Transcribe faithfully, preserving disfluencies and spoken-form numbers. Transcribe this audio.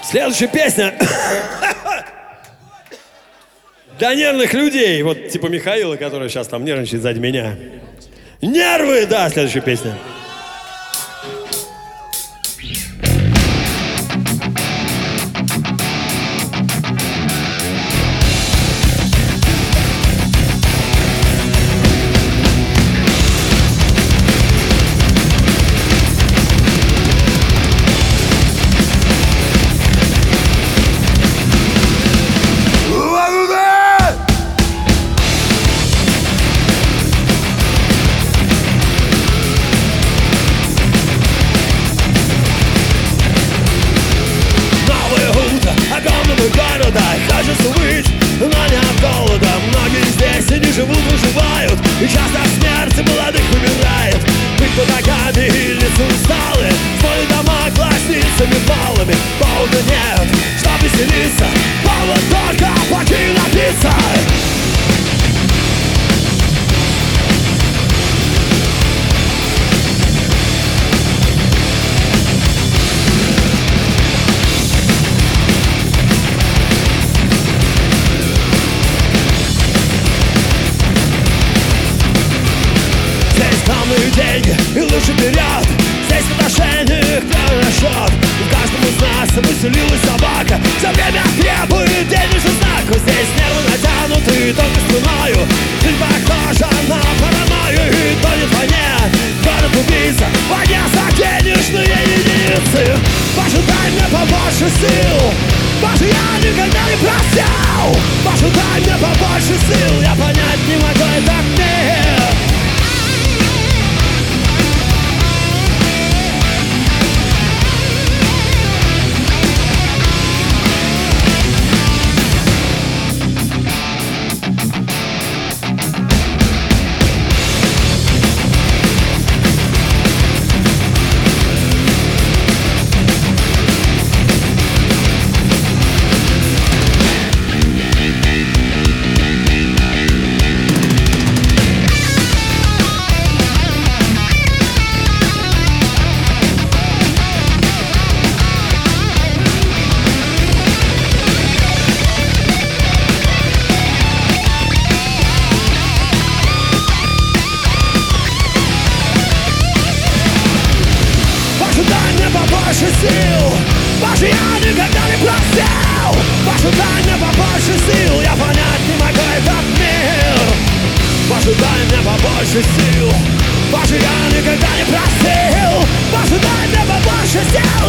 Следующая песня для нервных людей. Вот типа Михаила, который сейчас там нервничает сзади меня. Нервы, да, следующая песня. Хочется быть, но не от голода. Многие здесь и не живут, выживают. И часто смерть молодых умирает. Быть ногами и лица усталые. Свои дома гласницами баллами. Повода нет, чтоб веселиться. Повод только плохие напиться. Деньги и лучше вперед. Здесь в отношениях верный расчет. И в каждом из нас выселилась собака. Все время требует денежный знак. Здесь нервы натянуты только спиною. Жизнь похожа на паранойю. И тонет в войне город убийца. В войне за денежные единицы. Боже, дай мне побольше сил. Боже, я никогда не просил. Боже, дай мне побольше сил. Я понять не могу этот мир. Побольше сил, Боже, я никогда не просил. Боже, дай мне побольше сил. Я понять не могу этот мир. Боже, дай мне побольше сил. Боже, я никогда не просил. Боже, дай мне побольше сил.